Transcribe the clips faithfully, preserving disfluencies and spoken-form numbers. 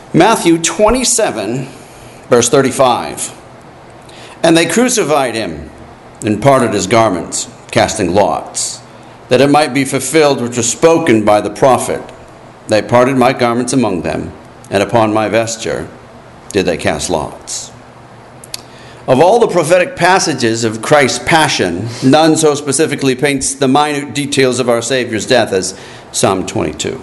Matthew twenty-seven, verse thirty-five. And they crucified him and parted his garments, casting lots, that it might be fulfilled which was spoken by the prophet. They parted my garments among them, and upon my vesture did they cast lots. Of all the prophetic passages of Christ's passion, none so specifically paints the minute details of our Savior's death as Psalm twenty-two.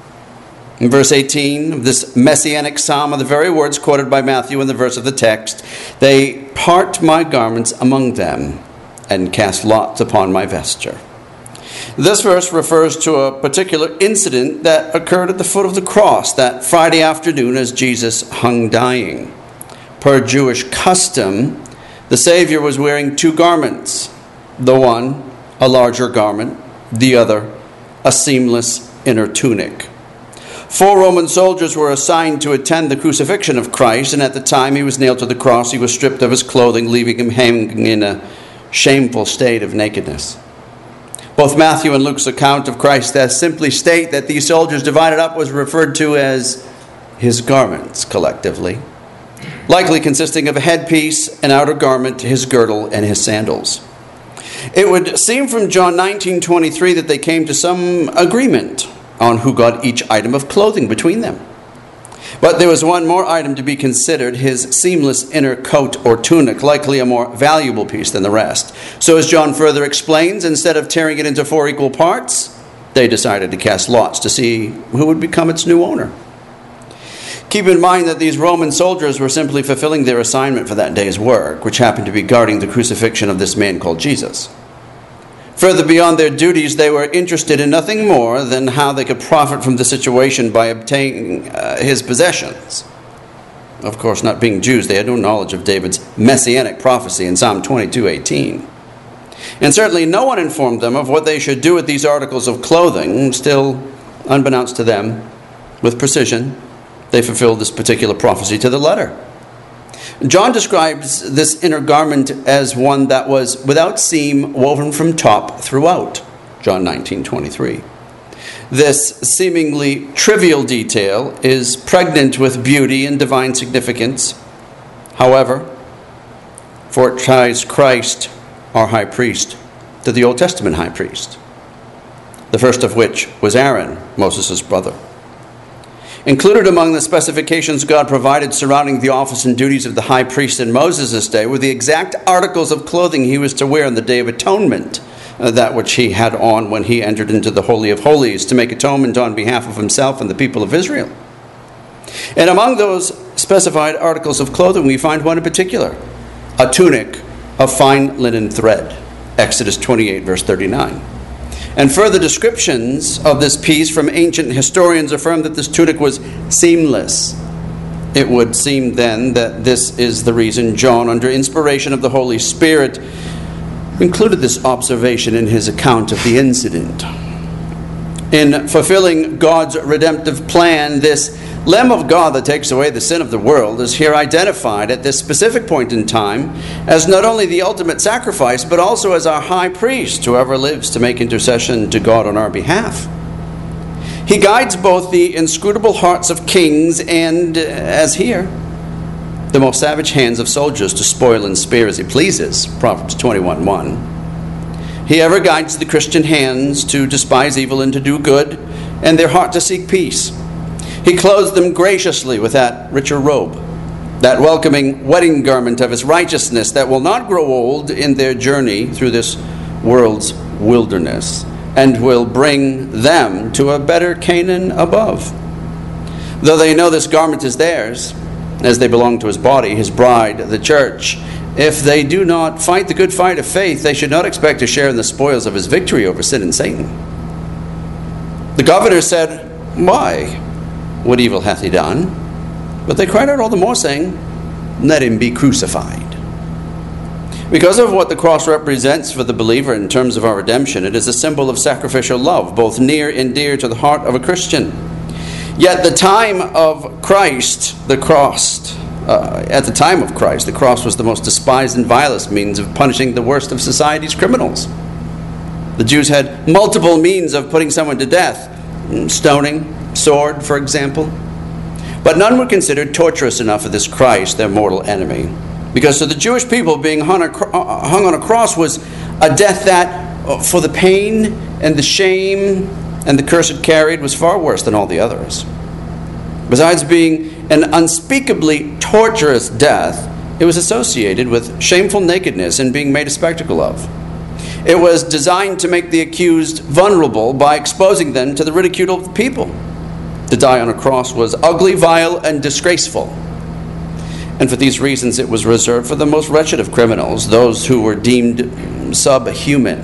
In verse eighteen of this messianic psalm are the very words quoted by Matthew in the verse of the text. They part my garments among them and cast lots upon my vesture. This verse refers to a particular incident that occurred at the foot of the cross that Friday afternoon as Jesus hung dying. Per Jewish custom, the Savior was wearing two garments. The one, a larger garment. The other, a seamless inner tunic. Four Roman soldiers were assigned to attend the crucifixion of Christ, and at the time he was nailed to the cross, he was stripped of his clothing, leaving him hanging in a shameful state of nakedness. Both Matthew and Luke's account of Christ's death simply state that these soldiers divided up was referred to as his garments collectively, likely consisting of a headpiece, an outer garment, his girdle, and his sandals. It would seem from John nineteen twenty-three that they came to some agreement on who got each item of clothing between them. But there was one more item to be considered, his seamless inner coat or tunic, likely a more valuable piece than the rest. So as John further explains, instead of tearing it into four equal parts, they decided to cast lots to see who would become its new owner. Keep in mind that these Roman soldiers were simply fulfilling their assignment for that day's work, which happened to be guarding the crucifixion of this man called Jesus. Further beyond their duties, they were interested in nothing more than how they could profit from the situation by obtaining uh, his possessions. Of course, not being Jews, they had no knowledge of David's messianic prophecy in Psalm twenty-two eighteen. And certainly no one informed them of what they should do with these articles of clothing. Still, unbeknownst to them, with precision, they fulfilled this particular prophecy to the letter. John describes this inner garment as one that was without seam, woven from top throughout, John nineteen twenty-three. This seemingly trivial detail is pregnant with beauty and divine significance. However, for it ties Christ, our high priest, to the Old Testament high priest, the first of which was Aaron, Moses' brother. Included among the specifications God provided surrounding the office and duties of the high priest in Moses' day were the exact articles of clothing he was to wear on the Day of Atonement, uh, that which he had on when he entered into the Holy of Holies to make atonement on behalf of himself and the people of Israel. And among those specified articles of clothing, we find one in particular, a tunic of fine linen thread, Exodus twenty-eight, verse thirty-nine. And further descriptions of this piece from ancient historians affirm that this tunic was seamless. It would seem then that this is the reason John, under inspiration of the Holy Spirit, included this observation in his account of the incident. In fulfilling God's redemptive plan, this Lamb of God that takes away the sin of the world is here identified at this specific point in time as not only the ultimate sacrifice, but also as our high priest, whoever lives to make intercession to God on our behalf. He guides both the inscrutable hearts of kings and, as here, the most savage hands of soldiers to spoil and spare as he pleases, Proverbs twenty-one one. He ever guides the Christian hands to despise evil and to do good, and their heart to seek peace. He clothes them graciously with that richer robe, that welcoming wedding garment of his righteousness that will not grow old in their journey through this world's wilderness, and will bring them to a better Canaan above. Though they know this garment is theirs, as they belong to his body, his bride, the church, if they do not fight the good fight of faith, they should not expect to share in the spoils of his victory over sin and Satan. The governor said, "Why? What evil hath he done?" But they cried out all the more, saying, "Let him be crucified." Because of what the cross represents for the believer in terms of our redemption, it is a symbol of sacrificial love, both near and dear to the heart of a Christian. Yet the time of Christ, the cross, uh, at the time of Christ, the cross was the most despised and vilest means of punishing the worst of society's criminals. The Jews had multiple means of putting someone to death: stoning, sword, for example. But none were considered torturous enough for this Christ, their mortal enemy. Because to the Jewish people, being hung on a cross was a death that, for the pain and the shame and the curse it carried, was far worse than all the others. Besides being an unspeakably torturous death, it was associated with shameful nakedness and being made a spectacle of. It was designed to make the accused vulnerable by exposing them to the ridicule of the people. To die on a cross was ugly, vile, and disgraceful. And for these reasons, it was reserved for the most wretched of criminals, those who were deemed subhuman,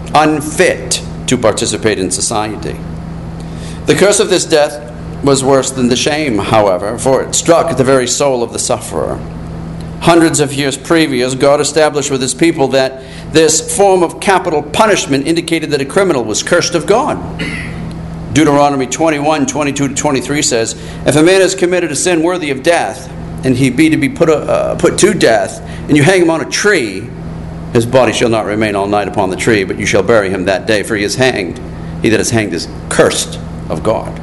unfit to participate in society. The curse of this death was worse than the shame, however, for it struck the very soul of the sufferer. Hundreds of years previous, God established with his people that this form of capital punishment indicated that a criminal was cursed of God. Deuteronomy twenty-one, twenty-two to twenty-three says, "If a man has committed a sin worthy of death, and he be to be put, uh, put to death, and you hang him on a tree, his body shall not remain all night upon the tree, but you shall bury him that day, for he is hanged. He that is hanged is cursed of God."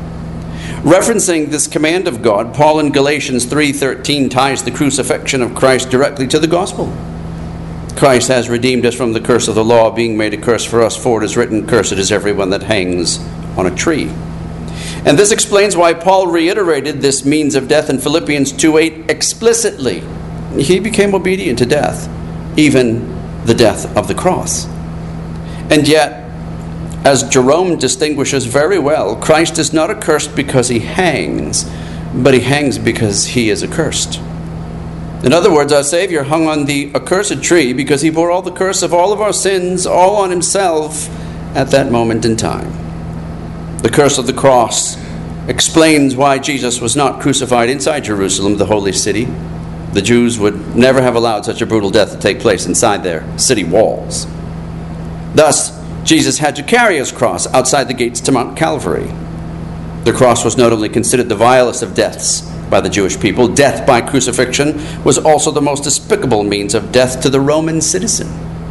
Referencing this command of God, Paul in Galatians three thirteen ties the crucifixion of Christ directly to the gospel. Christ has redeemed us from the curse of the law, being made a curse for us, for it is written, "Cursed is everyone that hangs on a tree." And this explains why Paul reiterated this means of death in Philippians two eight explicitly. He became obedient to death, even the death of the cross. And yet, as Jerome distinguishes very well, Christ is not accursed because he hangs, but he hangs because he is accursed. In other words, our Savior hung on the accursed tree because he bore all the curse of all of our sins, all on himself at that moment in time. The curse of the cross explains why Jesus was not crucified inside Jerusalem, the holy city. The Jews would never have allowed such a brutal death to take place inside their city walls. Thus, Jesus had to carry his cross outside the gates to Mount Calvary. The cross was not only considered the vilest of deaths by the Jewish people, death by crucifixion was also the most despicable means of death to the Roman citizen.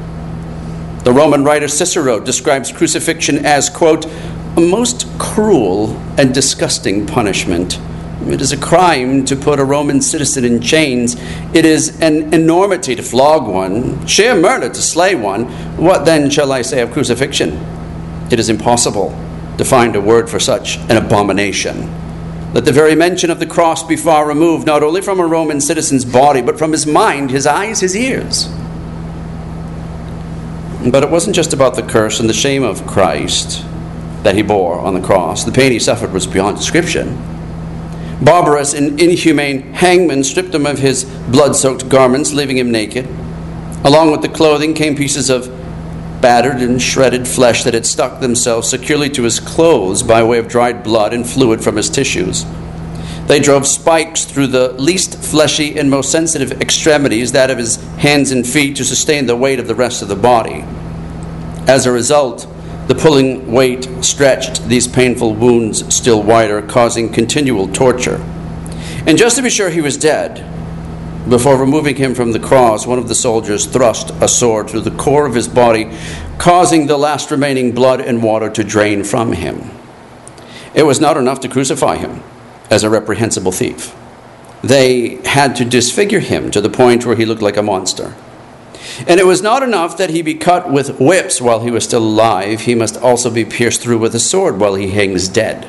The Roman writer Cicero describes crucifixion as, quote, "a most cruel and disgusting punishment. It is a crime to put a Roman citizen in chains. It is an enormity to flog one, sheer murder to slay one. What then shall I say of crucifixion? It is impossible to find a word for such an abomination. Let the very mention of the cross be far removed, not only from a Roman citizen's body, but from his mind, his eyes, his ears." But it wasn't just about the curse and the shame of Christ that he bore on the cross. The pain he suffered was beyond description. Barbarous and inhumane hangmen stripped him of his blood-soaked garments, leaving him naked. Along with the clothing came pieces of battered and shredded flesh that had stuck themselves securely to his clothes by way of dried blood and fluid from his tissues. They drove spikes through the least fleshy and most sensitive extremities, that of his hands and feet, to sustain the weight of the rest of the body. As a result, the pulling weight stretched these painful wounds still wider, causing continual torture. And just to be sure he was dead, before removing him from the cross, one of the soldiers thrust a sword through the core of his body, causing the last remaining blood and water to drain from him. It was not enough to crucify him as a reprehensible thief. They had to disfigure him to the point where he looked like a monster. And it was not enough that he be cut with whips while he was still alive. He must also be pierced through with a sword while he hangs dead.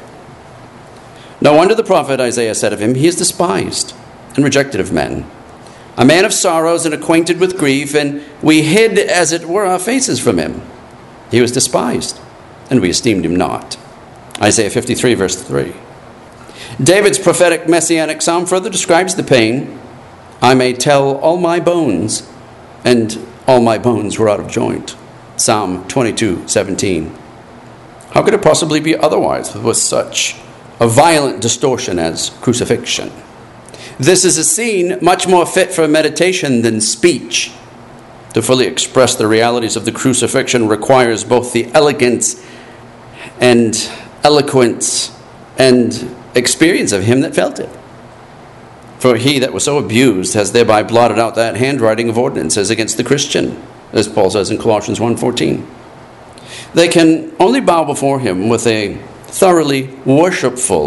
No wonder the prophet Isaiah said of him, "He is despised and rejected of men, a man of sorrows and acquainted with grief, and we hid, as it were, our faces from him. He was despised, and we esteemed him not." Isaiah fifty-three, verse three. David's prophetic messianic psalm further describes the pain. "I may tell all my bones, and all my bones were out of joint." Psalm twenty-two, seventeen. How could it possibly be otherwise with such a violent distortion as crucifixion? This is a scene much more fit for meditation than speech. To fully express the realities of the crucifixion requires both the elegance and eloquence and experience of him that felt it. For he that was so abused has thereby blotted out that handwriting of ordinances against the Christian, as Paul says in Colossians one fourteen. They can only bow before him with a thoroughly worshipful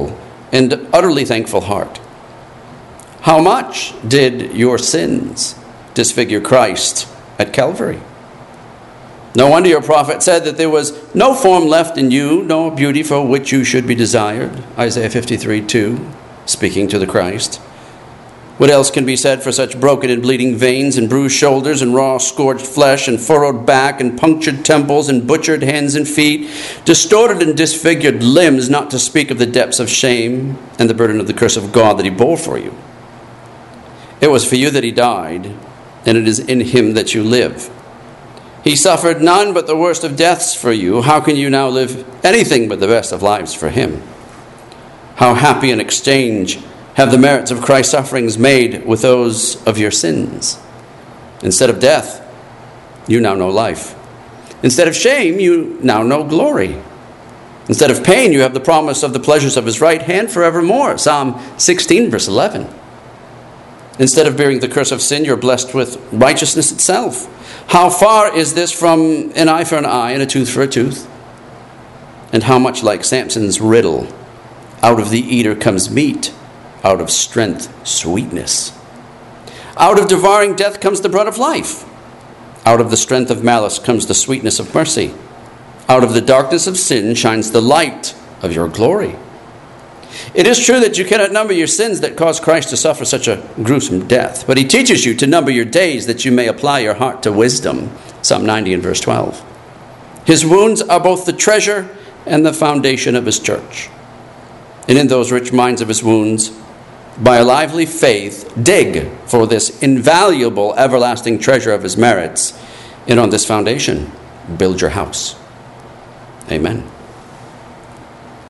and utterly thankful heart. How much did your sins disfigure Christ at Calvary? No wonder your prophet said that there was no form left in you, no beauty for which you should be desired. Isaiah fifty-three two, speaking to the Christ. What else can be said for such broken and bleeding veins and bruised shoulders and raw scorched flesh and furrowed back and punctured temples and butchered hands and feet, distorted and disfigured limbs, not to speak of the depths of shame and the burden of the curse of God that he bore for you? It was for you that he died, and it is in him that you live. He suffered none but the worst of deaths for you. How can you now live anything but the best of lives for him? How happy an exchange have the merits of Christ's sufferings made with those of your sins. Instead of death, you now know life. Instead of shame, you now know glory. Instead of pain, you have the promise of the pleasures of his right hand forevermore. Psalm sixteen, verse eleven. Instead of bearing the curse of sin, you're blessed with righteousness itself. How far is this from an eye for an eye and a tooth for a tooth? And how much like Samson's riddle, out of the eater comes meat, out of strength, sweetness. Out of devouring death comes the bread of life. Out of the strength of malice comes the sweetness of mercy. Out of the darkness of sin shines the light of your glory. It is true that you cannot number your sins that caused Christ to suffer such a gruesome death, but he teaches you to number your days that you may apply your heart to wisdom. Psalm ninety and verse twelve. His wounds are both the treasure and the foundation of his church. And in those rich mines of his wounds, by a lively faith, dig for this invaluable everlasting treasure of his merits, and on this foundation, build your house. Amen.